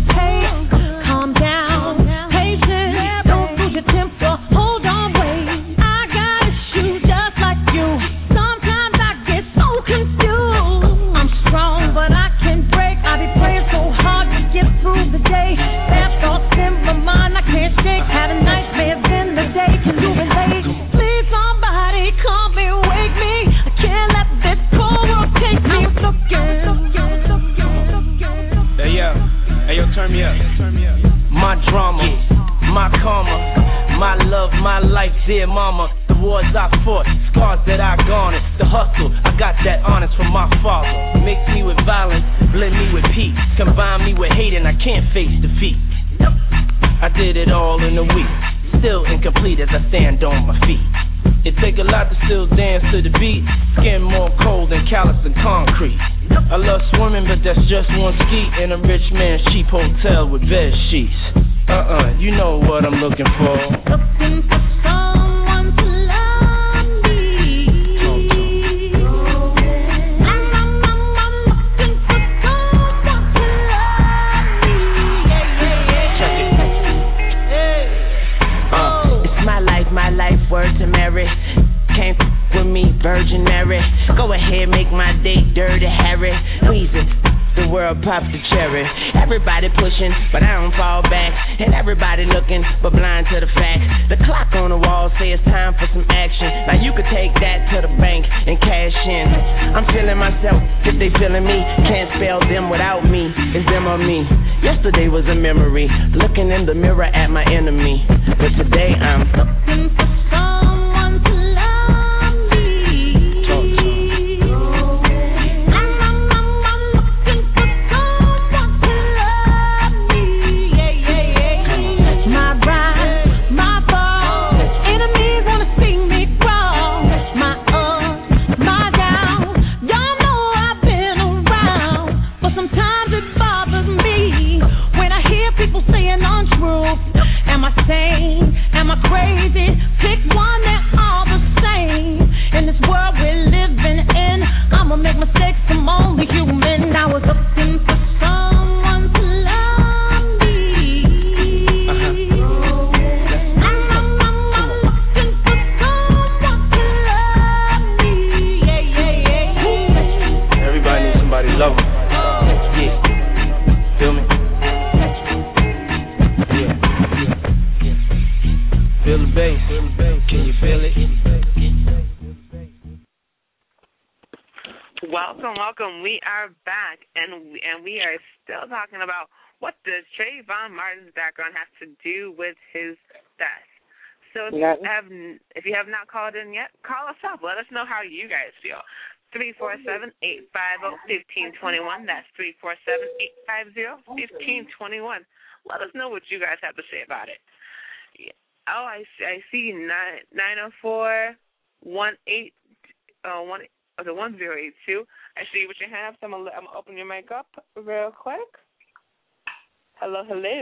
Dear mama, the wars I fought, scars that I garnered, the hustle, I got that honest from my father. Mix me with violence, blend me with peace, combine me with hate and I can't face defeat. I did it all in a week, still incomplete as I stand on my feet. It take a lot to still dance to the beat, skin more cold than callous and concrete. I love swimming, but that's just one ski in a rich man's cheap hotel with bed sheets. You know what I'm looking for. Looking for someone to love me. I'm looking for someone to love me. Check it. It's my life, word to Mary. Came with me, Virgin Mary. Go ahead, make my day dirty, Harry. Weezy, the world pops the cherry. Everybody pushing, but I don't fall back. And everybody looking, but blind to the fact. The clock on the wall say it's time for some action. Now you could take that to the bank and cash in. I'm feeling myself, if they feeling me. Can't spell them without me. It's them or me. Yesterday was a memory, looking in the mirror at my enemy. But today I'm looking for someone to love me. Talk to me. Am I crazy? Pick one, they're all the same. In this world we're living in, I'ma make mistakes, I'm only human. I was looking for someone to love me. I'm looking for someone to love me. Everybody needs somebody to love them. Yeah. Feel me? Feel the bass. Can you feel it? Welcome. We are back, and we are still talking about what does Trayvon Martin's background have to do with his death. So if you have not called in yet, call us up. Let us know how you guys feel. 347-850-1521. That's 347-850-1521. Let us know what you guys have to say about it. Yeah. Oh, I see 904-18 the 1082. I see what you have. So I'm gonna open your mic up real quick. Hello.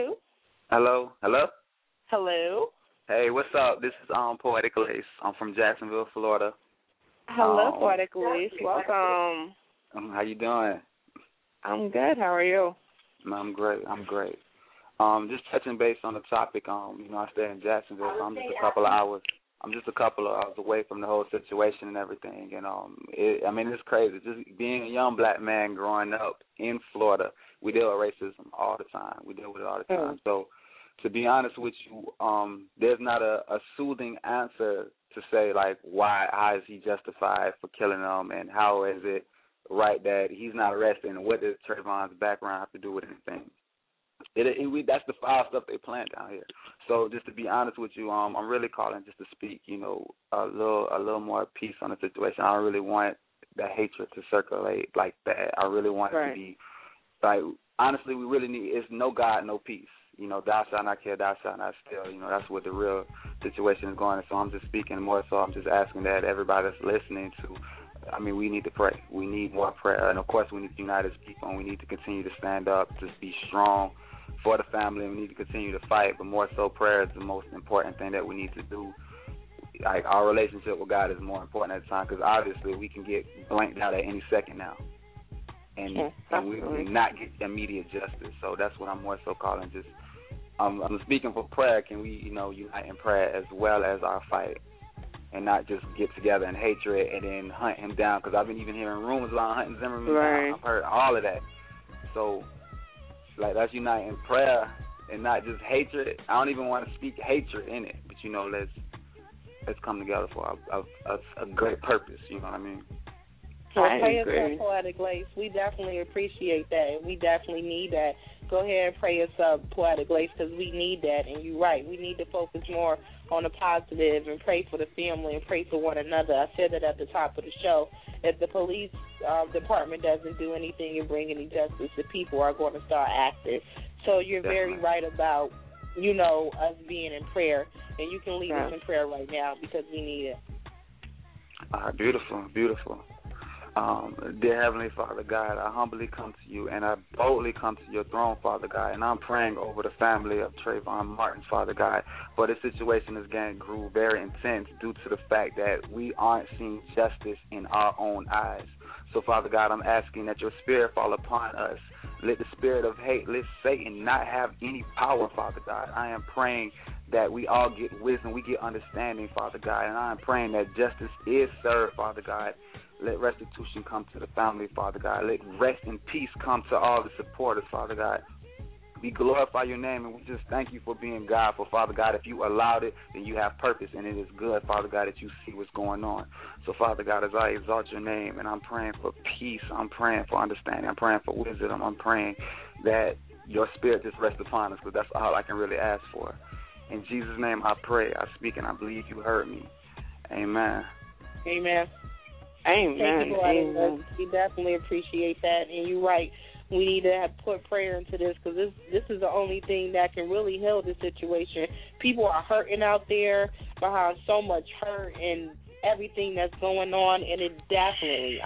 Hey, what's up? This is Poetic Lace. I'm from Jacksonville, Florida. Hello, Poetic Lace. Welcome. How you doing? I'm good. How are you? I'm great. Just touching base on the topic. I stay in Jacksonville, so I'm just a couple of hours away from the whole situation and everything. And it's crazy. Just being a young black man growing up in Florida, we deal with racism all the time. We deal with it all the time. So, to be honest with you, there's not a soothing answer to say like how is he justified for killing them, and how is it right that he's not arrested, and what does Trayvon's background have to do with anything? That's the foul stuff they plant down here. So just to be honest with you, I'm really calling just to speak, a little more peace on the situation. I don't really want the hatred to circulate like that. I really want it to be like, honestly, we really need. It's no God, no peace. Thou shalt not kill, thou shalt not steal. That's what the real situation is going. So I'm just speaking more. So I'm just asking that everybody that's listening to. We need to pray. We need more prayer, and of course, we need to unite as people, and we need to continue to stand up, to be strong for the family, and we need to continue to fight. But more so, prayer is the most important thing that we need to do. Like, our relationship with God is more important at the time, because obviously we can get blanked out at any second now, and we will not get immediate justice. So that's what I'm more so calling. Just I'm speaking for prayer. Can we, unite in prayer as well as our fight? And not just get together in hatred and then hunt him down. Because I've been even hearing rumors about hunting Zimmerman down. I've heard all of that. So, let's unite in prayer and not just hatred. I don't even want to speak hatred in it. But, let's come together for a great purpose. You know what I mean? Well, pray us up, Poetic Lace. We definitely appreciate that, and we definitely need that. Go ahead and pray us up, Poetic Lace, because we need that, and you're right. We need to focus more on the positive and pray for the family and pray for one another. I said that at the top of the show. If the police department doesn't do anything and bring any justice, the people are going to start acting. So you're very right about, us being in prayer, and you can lead us in prayer right now because we need it. Beautiful, beautiful. Dear Heavenly Father God, I humbly come to you and I boldly come to your throne, Father God, and I'm praying over the family of Trayvon Martin, Father God, for the situation is getting grew very intense due to the fact that we aren't seeing justice in our own eyes. So, Father God, I'm asking that your spirit fall upon us. Let the spirit of hate, let Satan not have any power, Father God. I am praying that we all get wisdom, we get understanding, Father God, and I am praying that justice is served, Father God. Let restitution come to the family, Father God. Let rest and peace come to all the supporters, Father God. We glorify your name, and we just thank you for being God. For, Father God, if you allowed it, then you have purpose, and it is good, Father God, that you see what's going on. So, Father God, as I exalt your name, and I'm praying for peace, I'm praying for understanding, I'm praying for wisdom, I'm praying that your spirit just rests upon us, because that's all I can really ask for. In Jesus' name I pray, I speak, and I believe you heard me. Amen. Amen. Amen. Thank you, Amen. We definitely appreciate that, and you're right. We need to put prayer into this because this is the only thing that can really heal the situation. People are hurting out there behind so much hurt and everything that's going on, and it definitely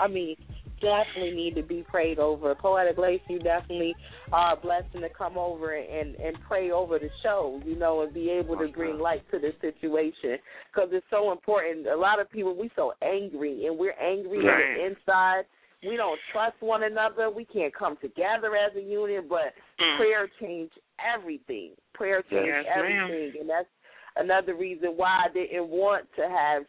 need to be prayed over. Poetic Lace, you definitely are a blessing to come over and pray over the show, and be able to bring light to this situation because it's so important. A lot of people, we so angry, and we're angry on the inside. We don't trust one another. We can't come together as a unit, but prayer changed everything. Prayer changed everything, and that's another reason why I didn't want to have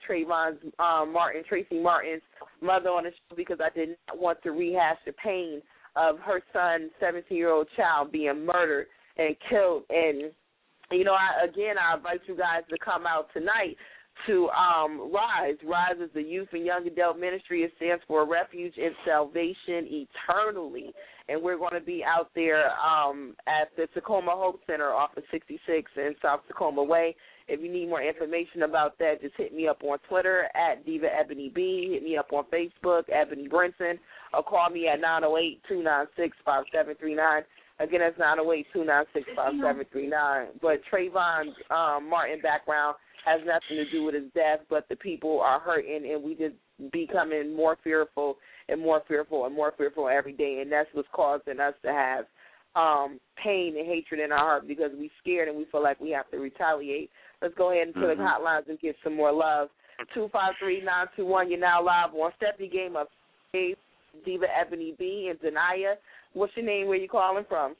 Tracy Martin's mother on the show, because I did not want to rehash the pain of her son's 17-year-old child being murdered and killed. And, I invite you guys to come out tonight to RISE. RISE is the Youth and Young Adult Ministry. It stands for Refuge in Salvation Eternally. And we're going to be out there at the Tacoma Hope Center off of 66 in South Tacoma Way. If you need more information about that, just hit me up on Twitter at Diva Ebony B. Hit me up on Facebook, Ebony Brinson, or call me at 908-296-5739. Again, that's 908-296-5739. But Trayvon Martin background has nothing to do with his death, but the people are hurting, and we just becoming more fearful and more fearful and more fearful every day, and that's what's causing us to have pain and hatred in our heart because we're scared and we feel like we have to retaliate. Let's go ahead into the hotlines and get some more love. 253-921, you're now live on Stephanie Game of Diva Ebony B and Zanaya. What's your name? Where you calling from?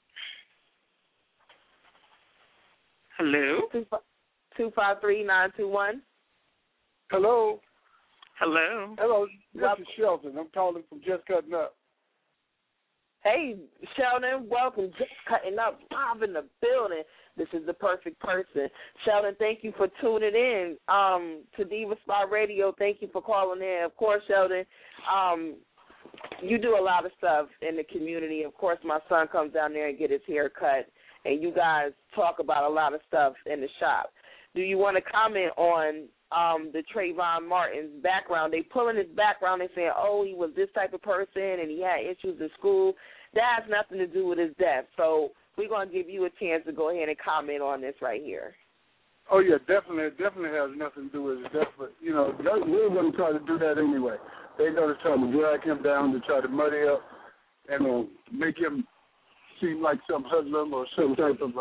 Hello? 253-921. Hello. Hello. Hello. This is Shelton. I'm calling from Just Cutting Up. Hey, Sheldon, welcome. Just Cutting Up, live in the building. This is the perfect person. Sheldon, thank you for tuning in to Diva Spot Radio. Thank you for calling in. Of course, Sheldon, you do a lot of stuff in the community. Of course, my son comes down there and get his hair cut, and you guys talk about a lot of stuff in the shop. Do you want to comment on the Trayvon Martin's background? They pulling his background. They saying, oh, he was this type of person and he had issues in school. That has nothing to do with his death. So we're going to give you a chance to go ahead and comment on this right here. Oh, yeah, definitely. It definitely has nothing to do with his death. But, we're going to try to do that anyway. They're going to try to drag him down to try to muddy up and make him seem like some hoodlum or some type of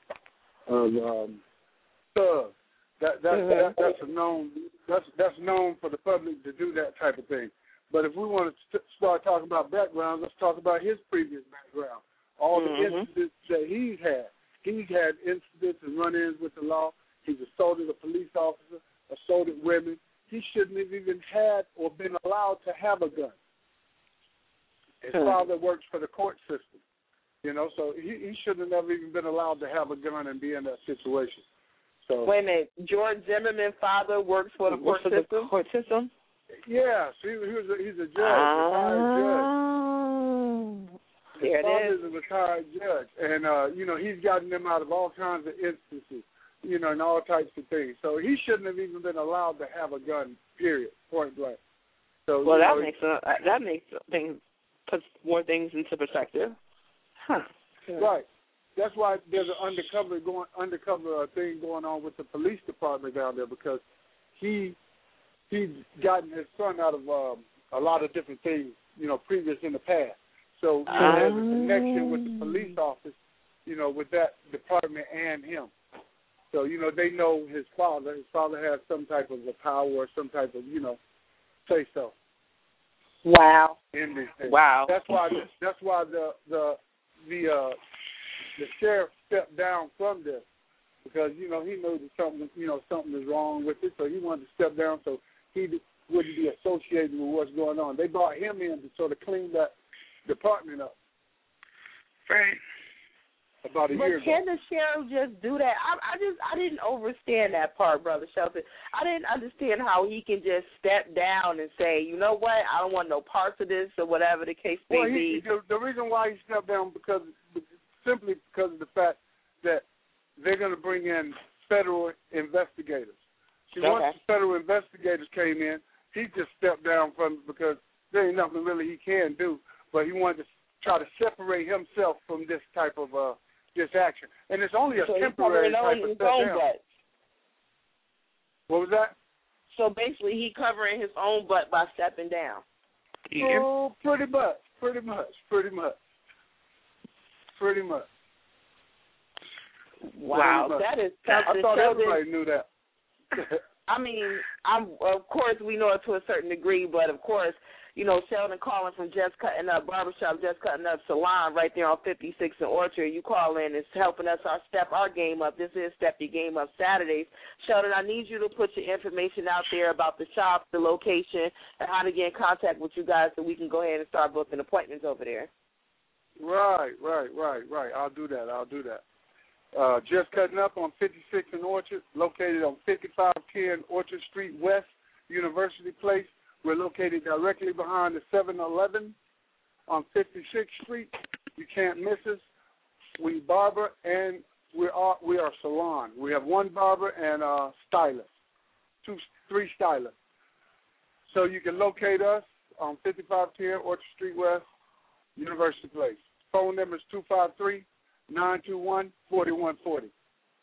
thug. That's known for the public to do that type of thing. But if we want to start talking about background, let's talk about his previous background. All the incidents that he's had. He's had incidents and run-ins with the law. He's assaulted a police officer, assaulted women. He shouldn't have even had or been allowed to have a gun. His father works for the court system, so he shouldn't have even been allowed to have a gun and be in that situation. So, wait a minute. George Zimmerman's father works for the court system? Yeah, he's a judge, retired judge. There His father it is a retired judge, and he's gotten them out of all kinds of instances, and all types of things. So he shouldn't have even been allowed to have a gun. Period. Point blank. So that makes things puts more things into perspective. Huh. Right. That's why there's an undercover thing going on with the police department down there, because he's gotten his son out of a lot of different things, previous in the past. So there's a connection with the police office, with that department and him. So, they know his father. His father has some type of a power or some type of, say so. Wow. In these things. Wow. That's why the sheriff stepped down from this, because he knew that something is wrong with it, so he wanted to step down so he wouldn't be associated with what's going on. They brought him in to sort of clean that department up. Right. About a year ago. But can the sheriff just do that? I didn't understand that part, Brother Shelton. I didn't understand how he can just step down and say, you know what, I don't want no parts of this, or whatever the case may be. The reason why he stepped down simply because of the fact that they're going to bring in federal investigators. Once the federal investigators came in, he just stepped down from it because there ain't nothing really he can do, but he wanted to try to separate himself from this type of this action. And it's only a temporary type of step down. What was that? So basically he covering his own butt by stepping down. Yeah. Oh, pretty much. Wow, that is something. I thought everybody knew that. I mean, of course we know it to a certain degree, but of course, Sheldon calling from Just Cutting Up Barbershop, Just Cutting Up Salon right there on 56 and Orchard. You call in, it's helping us step our game up. This is Step Your Game Up Saturdays. Sheldon, I need you to put your information out there about the shop, the location, and how to get in contact with you guys so we can go ahead and start booking appointments over there. Right. I'll do that. Just Cutting Up on 56 and Orchard, located on 5510 Orchard Street West, University Place. We're located directly behind the 7-Eleven on 56th Street. You can't miss us. We barber and we are salon. We have one barber and a stylist, 3 stylists. So you can locate us on 5510 Orchard Street West, University Place. Phone number is 253-921-4140.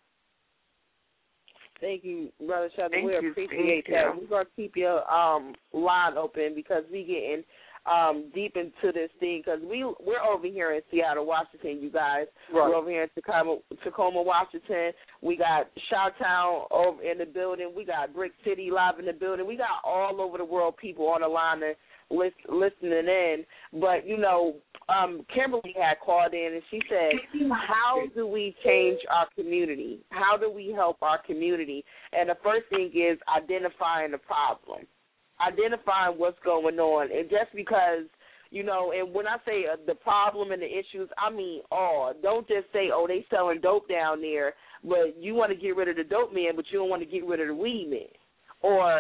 Thank you, Brother Sheldon. We Thank appreciate you. that. We're going to keep your line open because we're getting deep into this thing because we're over here in Seattle, Washington, you guys. Right. We're over here in Tacoma, Washington. We got Chi-Town over in the building. We got Brick City live in the building. We got all over the world people on the line and listening in. But, Kimberly had called in and she said, how do we change our community? How do we help our community? And the first thing is identifying the problem, identifying what's going on. And just because, and when I say the problem and the issues, I mean all. Don't just say, they selling dope down there, but you want to get rid of the dope man, but you don't want to get rid of the weed man. Or,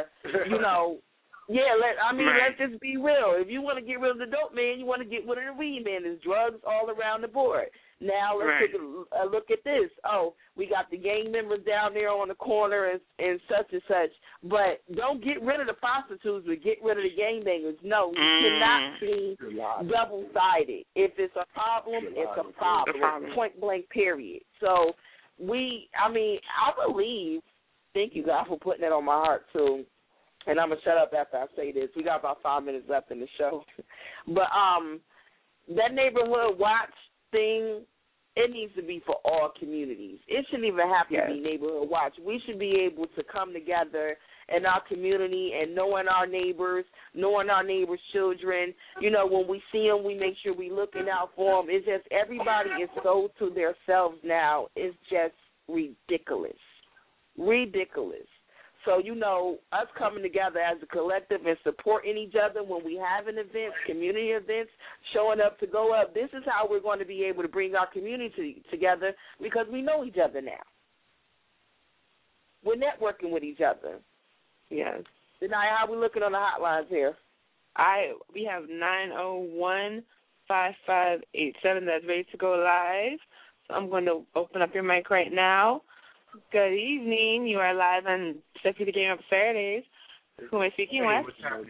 let's just be real. If you want to get rid of the dope man, you want to get rid of the weed man. There's drugs all around the board. Now let's take a look at this. We got the gang members down there on the corner and such and such. But don't get rid of the prostitutes, but get rid of the gangbangers. No, you cannot be double-sided. If it's a problem, it's a problem. Point blank, period. So I believe, thank you, God, for putting that on my heart, too. And I'm going to shut up after I say this. We got about 5 minutes left in the show. But that neighborhood watch thing, it needs to be for all communities. It shouldn't even have to be neighborhood watch. We should be able to come together in our community and knowing our neighbors' children. When we see them, we make sure we looking out for them. It's just everybody is so to themselves now. It's just ridiculous. So, us coming together as a collective and supporting each other when we have an event, community events, showing up to go up, this is how we're going to be able to bring our community together because we know each other now. We're networking with each other. Yes. Denai, how we looking on the hotlines here? We have 901-5587 that's ready to go live. So I'm going to open up your mic right now. Good evening. You are live on Deputy Game Up Saturdays. Who am I speaking with?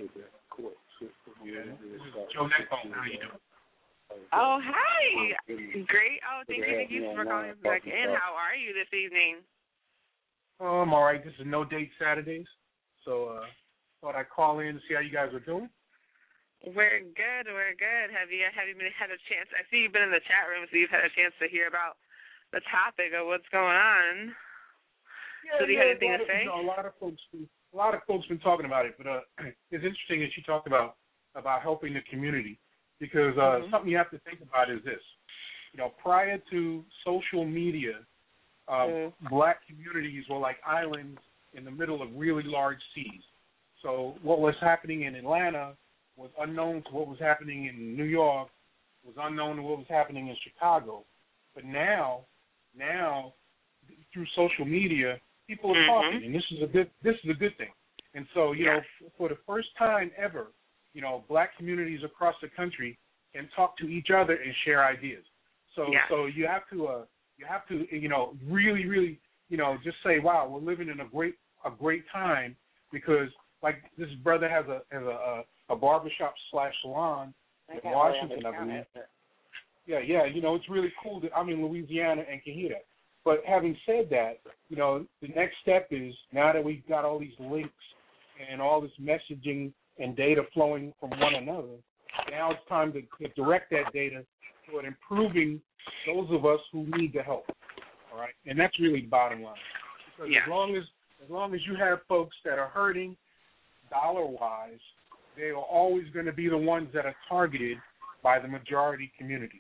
Joe Neckbone. How you doing? Oh, hi. Great. Oh, thank you for calling back in. How are you this evening? I'm all right. This is No Date Saturdays, so thought I'd call in to see how you guys are doing. We're good. Have you had a chance? I see you've been in the chat room, so you've had a chance to hear about the topic of what's going on. Yeah, so do you have anything to say? A lot of folks been talking about it, but it's interesting that you talked about helping the community, because something you have to think about is this. Prior to social media, black communities were like islands in the middle of really large seas. So what was happening in Atlanta was unknown to what was happening in New York, was unknown to what was happening in Chicago. But now through social media, people are talking, and this is a good thing. And so, for the first time ever, black communities across the country can talk to each other and share ideas. So you have to really, really, just say, wow, we're living in a great time, because like this brother has a barbershop / salon in Washington, I believe. Yeah, it's really cool that I'm in Louisiana and can hear that. But having said that, the next step is, now that we've got all these links and all this messaging and data flowing from one another, now it's time to direct that data toward improving those of us who need the help. All right, and that's really the bottom line. Because as long as you have folks that are hurting dollar-wise, they are always going to be the ones that are targeted by the majority community.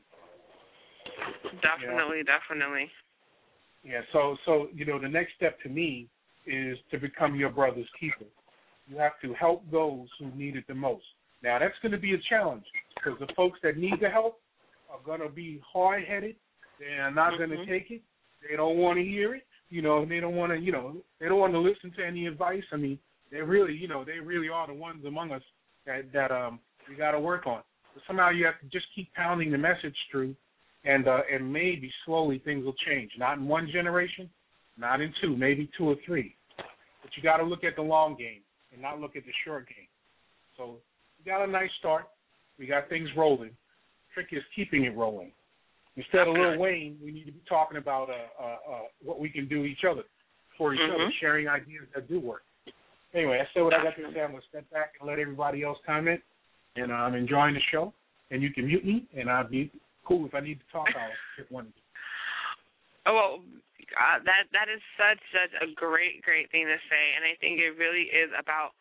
Definitely. Yeah, so the next step to me is to become your brother's keeper. You have to help those who need it the most. Now, that's going to be a challenge, because the folks that need the help are going to be hard-headed. They are not going to take it. They don't want to hear it. They don't want to, they don't want to listen to any advice. I mean, they really are the ones among us that we got to work on. But somehow you have to just keep pounding the message through, and maybe slowly things will change. Not in one generation, not in two, maybe 2 or 3. But you got to look at the long game and not look at the short game. So we got a nice start. We got things rolling. Trick is keeping it rolling. Instead of Lil Wayne, we need to be talking about what we can do for each other, sharing ideas that do work. Anyway, I said what I got to say. I'm going to step back and let everybody else comment. And I'm enjoying the show. And you can mute me, and I'll be cool. If I need to talk, I'll pick one. Oh, well, that is such a great thing to say. And I think it really is about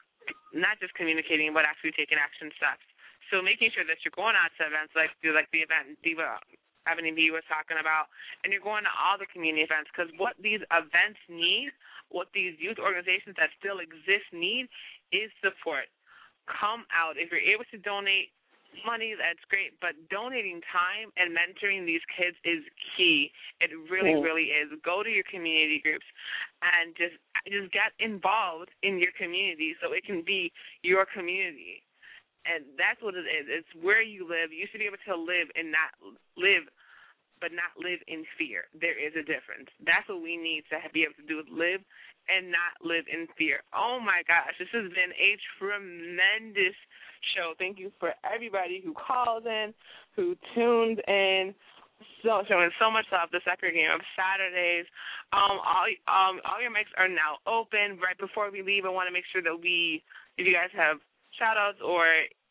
not just communicating, but actually taking action steps. So making sure that you're going out to events like the event Diva Ebony B was talking about, and you're going to all the community events, because what these events need, what these youth organizations that still exist need, is support. Come out. If you're able to donate money, that's great, but donating time and mentoring these kids is key. It really is. Go to your community groups and just get involved in your community so it can be your community. And that's what it is. It's where you live. You should be able to live and not live, but not live in fear. There is a difference. That's what we need to be able to do, is live and not live in fear. Oh, my gosh. This has been a tremendous show. Thank you for everybody who called in, who tuned in, showing so much love. The Second Game of Saturdays. All your mics are now open. Right before we leave, I want to make sure that if you guys have shout-outs, or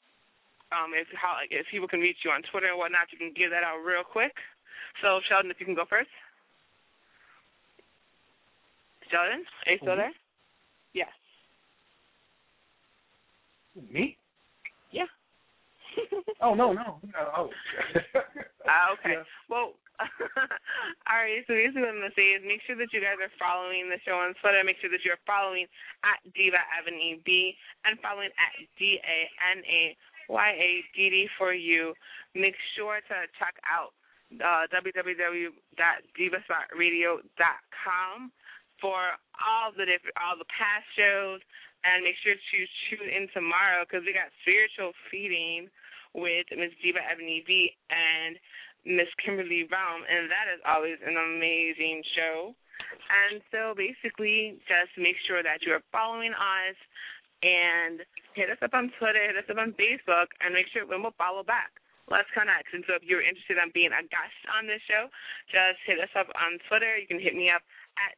if people can reach you on Twitter and whatnot, you can give that out real quick. So, Sheldon, if you can go first. Sheldon, are you still there? Yes. Me? Yeah. Oh, no. Oh. Okay. Yeah. Well, all right, so basically what I'm going to say is make sure that you guys are following the show on Twitter. Make sure that you're following at Diva Ebony B and following at DANAYADD for you. Make sure to check out www.divaspot.radio.com for all the past shows, And make sure to tune in tomorrow because we got Spiritual Feeding with Miss Diva Ebony V and Miss Kimberly Baum, and that is always an amazing show. And so basically just make sure that you are following us and hit us up on Twitter, hit us up on Facebook, and make sure when we'll follow back. Let's connect. And so if you're interested in being a guest on this show, just hit us up on Twitter. You can hit me up at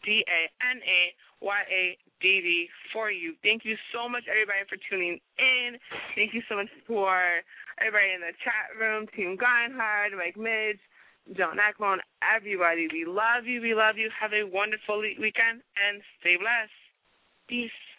DANAYADV for you. Thank you so much, everybody, for tuning in. Thank you so much for everybody in the chat room, Team Geinhard, Mike Midge, John Ackbone, everybody. We love you. We love you. Have a wonderful weekend and stay blessed. Peace.